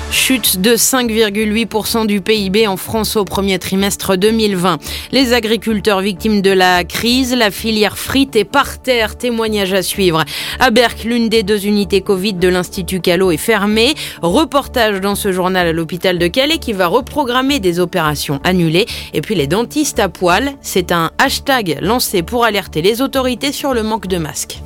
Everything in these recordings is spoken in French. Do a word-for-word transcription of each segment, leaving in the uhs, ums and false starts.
Chute de cinq virgule huit pour cent du P I B en France au premier trimestre deux mille vingt. Les agriculteurs victimes de la crise, la filière frites est par terre. Témoignage à suivre. À Berck, l'une des deux unités Covid de l'Institut Callot est fermée. Reportage dans ce journal à l'hôpital de Calais qui va reprogrammer des opérations annulées. Et puis les dentistes à poil, c'est un hashtag lancé pour alerter les autorités sur le manque de masques.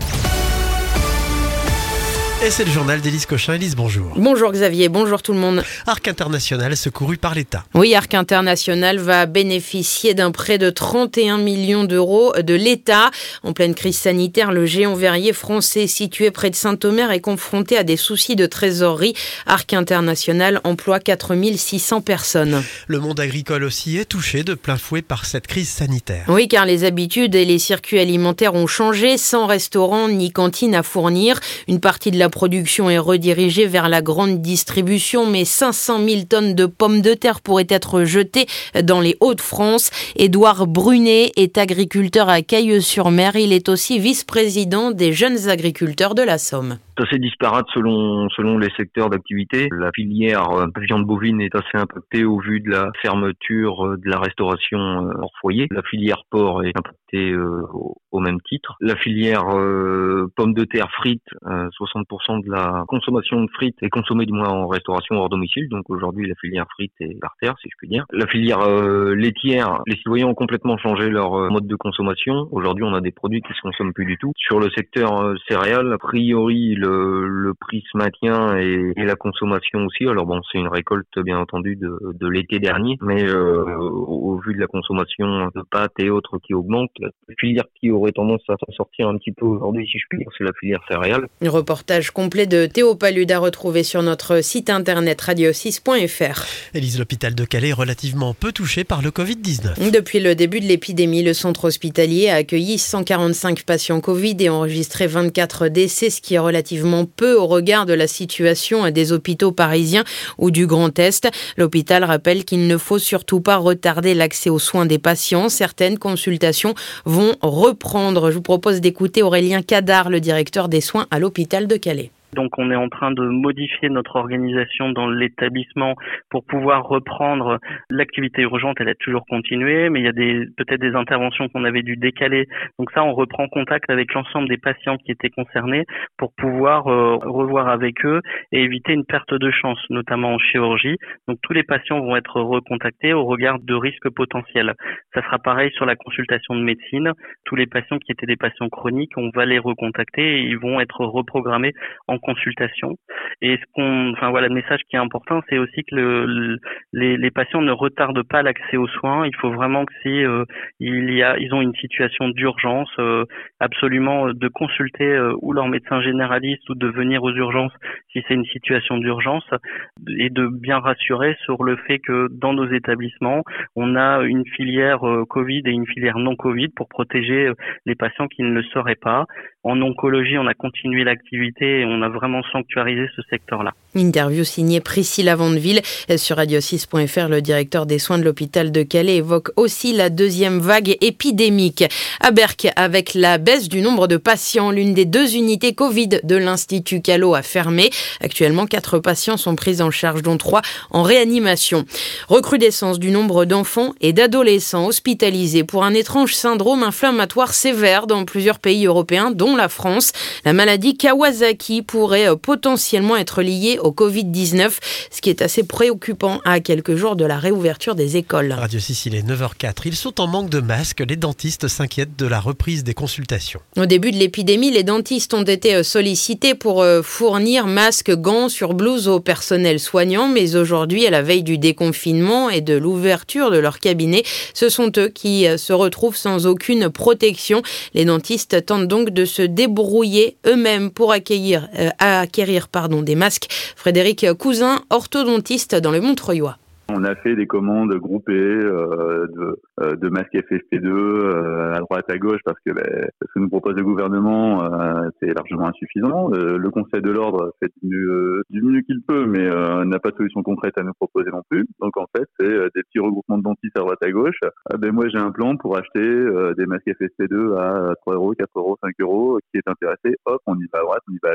Et c'est le journal d'Élise Cochin. Élise, bonjour. Bonjour Xavier, bonjour tout le monde. Arc International secouru par l'État. Oui, Arc International va bénéficier d'un prêt de trente et un millions d'euros de l'État. En pleine crise sanitaire, le géant verrier français situé près de Saint-Omer est confronté à des soucis de trésorerie. Arc International emploie quatre mille six cents personnes. Le monde agricole aussi est touché de plein fouet par cette crise sanitaire. Oui, car les habitudes et les circuits alimentaires ont changé, sans restaurant ni cantine à fournir. Une partie de la production est redirigée vers la grande distribution, mais cinq cent mille tonnes de pommes de terre pourraient être jetées dans les Hauts-de-France. Édouard Brunet est agriculteur à Cailleux-sur-Mer. Il est aussi vice-président des jeunes agriculteurs de la Somme. C'est assez disparate selon selon les secteurs d'activité. La filière euh, viande bovine est assez impactée au vu de la fermeture euh, de la restauration euh, hors foyer. La filière porc est impactée euh, au, au même titre. La filière euh, pommes de terre frites, euh, soixante pour cent de la consommation de frites est consommée du moins en restauration hors domicile. Donc aujourd'hui, la filière frites est par terre, si je puis dire. La filière euh, laitière, les citoyens ont complètement changé leur euh, mode de consommation. Aujourd'hui, on a des produits qui se consomment plus du tout. Sur le secteur euh, céréales, a priori, Le, le prix se maintient et, et la consommation aussi. Alors bon, c'est une récolte bien entendu de, de l'été dernier, mais euh, au, au vu de la consommation de pâtes et autres qui augmente, la filière qui aurait tendance à s'en sortir un petit peu aujourd'hui, si je puis dire, c'est la filière céréales. Un reportage complet de Théo Palud à retrouver sur notre site internet radio six point f r. Élise, l'hôpital de Calais est relativement peu touché par le covid dix-neuf. Depuis le début de l'épidémie, le centre hospitalier a accueilli cent quarante-cinq patients Covid et enregistré vingt-quatre décès, ce qui est relativement peu au regard de la situation des hôpitaux parisiens ou du Grand Est. L'hôpital rappelle qu'il ne faut surtout pas retarder l'accès aux soins des patients. Certaines consultations vont reprendre. Je vous propose d'écouter Aurélien Cadar, le directeur des soins à l'hôpital de Calais. Donc on est en train de modifier notre organisation dans l'établissement pour pouvoir reprendre l'activité urgente. Elle a toujours continué, mais il y a des peut-être des interventions qu'on avait dû décaler. Donc ça, on reprend contact avec l'ensemble des patients qui étaient concernés pour pouvoir euh, revoir avec eux et éviter une perte de chance, notamment en chirurgie. Donc tous les patients vont être recontactés au regard de risques potentiels. Ça sera pareil sur la consultation de médecine. Tous les patients qui étaient des patients chroniques, on va les recontacter et ils vont être reprogrammés en consultation. Et ce qu'on, enfin voilà, le message qui est important, c'est aussi que le, le, les, les patients ne retardent pas l'accès aux soins. Il faut vraiment que si euh, il y a, ils ont une situation d'urgence, euh, absolument euh, de consulter euh, ou leur médecin généraliste ou de venir aux urgences si c'est une situation d'urgence, et de bien rassurer sur le fait que dans nos établissements, on a une filière euh, Covid et une filière non Covid pour protéger euh, les patients qui ne le seraient pas. En oncologie, on a continué l'activité et on a vraiment sanctuarisé ce secteur-là. Interview signée Priscilla Vandeville sur radio six point f r. Le directeur des soins de l'hôpital de Calais évoque aussi la deuxième vague épidémique. À Berck, avec la baisse du nombre de patients, l'une des deux unités Covid de l'Institut Callot a fermé. Actuellement, quatre patients sont pris en charge, dont trois en réanimation. Recrudescence du nombre d'enfants et d'adolescents hospitalisés pour un étrange syndrome inflammatoire sévère dans plusieurs pays européens, dont la France. La maladie Kawasaki pourrait potentiellement être liée au covid dix-neuf, ce qui est assez préoccupant à quelques jours de la réouverture des écoles. Radio six, il est neuf heures zéro quatre. Ils sont en manque de masques. Les dentistes s'inquiètent de la reprise des consultations. Au début de l'épidémie, les dentistes ont été sollicités pour fournir masques, gants, surblouses au personnel soignant, mais aujourd'hui, à la veille du déconfinement et de l'ouverture de leur cabinet, ce sont eux qui se retrouvent sans aucune protection. Les dentistes tentent donc de se débrouiller eux-mêmes pour accueillir, euh, acquérir pardon, des masques. Frédéric Cousin, orthodontiste dans le Montreuillois. On a fait des commandes groupées euh, de, euh, de masques F F P deux euh, à droite, à gauche, parce que bah, ce que nous propose le gouvernement, euh, c'est largement insuffisant. Euh, le Conseil de l'Ordre fait du mieux, du mieux qu'il peut, mais euh, n'a pas de solution concrète à nous proposer non plus. Donc en fait, c'est euh, des petits regroupements de dentistes à droite, à gauche. Euh, ben moi, j'ai un plan pour acheter euh, des masques F F P deux à trois euros, quatre euros, cinq euros. Qui est intéressé, hop, on y va à droite, on y va à gauche.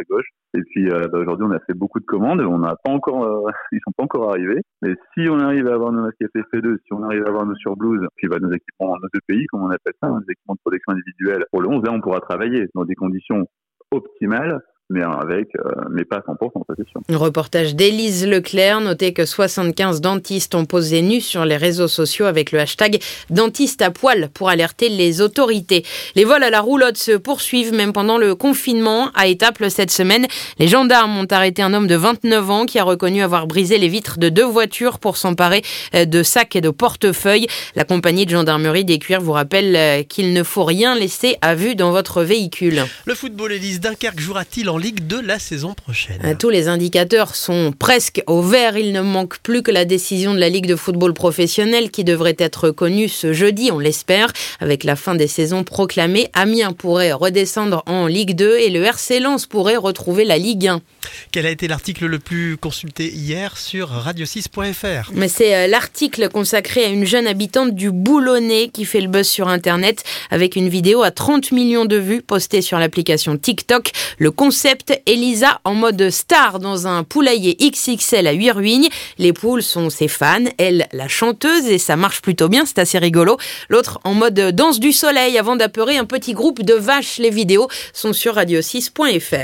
Et puis euh, bah, aujourd'hui, on a fait beaucoup de commandes. On n'a pas encore, euh, ils sont pas encore arrivés. Mais si on arrive à avoir nos masques F F P deux, si on arrive à avoir nos surblouses, puis bah, nos équipements dans nos deux pays, comme on appelle ça, hein, nos équipements de protection individuelle, pour le onze, là, on pourra travailler dans des conditions optimales. Mais avec, euh, mais pas à cent pour cent, ça c'est sûr. Un reportage d'Élise Leclerc. Notez que soixante-quinze dentistes ont posé nu sur les réseaux sociaux avec le hashtag dentiste à poil pour alerter les autorités. Les vols à la roulotte se poursuivent même pendant le confinement. À Étaples cette semaine, les gendarmes ont arrêté un homme de vingt-neuf ans qui a reconnu avoir brisé les vitres de deux voitures pour s'emparer de sacs et de portefeuilles. La compagnie de gendarmerie des Cuirs vous rappelle qu'il ne faut rien laisser à vue dans votre véhicule. Le football, Élise, Dunkerque jouera-t-il en Ligue deux la saison prochaine? Tous les indicateurs sont presque au vert. Il ne manque plus que la décision de la Ligue de football professionnel qui devrait être connue ce jeudi, on l'espère. Avec la fin des saisons proclamées, Amiens pourrait redescendre en Ligue deux et le R C Lens pourrait retrouver la Ligue un. Quel a été l'article le plus consulté hier sur radio six point f r? Mais c'est l'article consacré à une jeune habitante du Boulonnais qui fait le buzz sur Internet avec une vidéo à trente millions de vues postée sur l'application TikTok. Le concept, Elisa en mode star dans un poulailler X X L à Huiruigne. Les poules sont ses fans, elle la chanteuse, et ça marche plutôt bien, c'est assez rigolo. L'autre en mode danse du soleil avant d'apeurer un petit groupe de vaches. Les vidéos sont sur radio six point f r.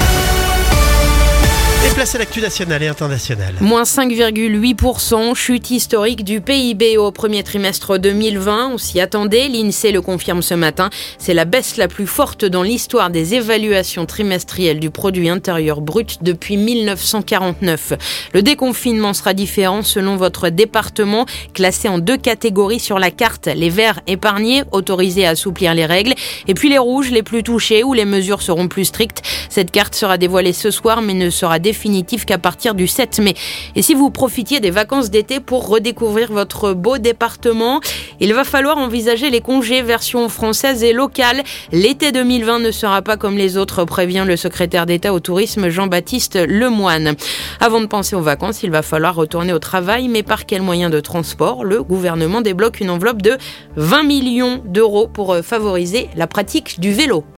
Et place à l'actu nationale et internationale. Moins cinq virgule huit pour cent, chute historique du P I B au premier trimestre deux mille vingt. On s'y attendait, l'INSEE le confirme ce matin. C'est la baisse la plus forte dans l'histoire des évaluations trimestrielles du produit intérieur brut depuis mille neuf cent quarante-neuf. Le déconfinement sera différent selon votre département, classé en deux catégories sur la carte. Les verts épargnés, autorisés à assouplir les règles, et puis les rouges, les plus touchés, où les mesures seront plus strictes. Cette carte sera dévoilée ce soir, mais ne sera définitive définitif qu'à partir du sept mai. Et si vous profitiez des vacances d'été pour redécouvrir votre beau département, il va falloir envisager les congés version française et locale. L'été deux mille vingt ne sera pas comme les autres, prévient le secrétaire d'État au tourisme Jean-Baptiste Lemoyne. Avant de penser aux vacances, il va falloir retourner au travail, mais par quel moyen de transport? Le gouvernement débloque une enveloppe de vingt millions d'euros pour favoriser la pratique du vélo.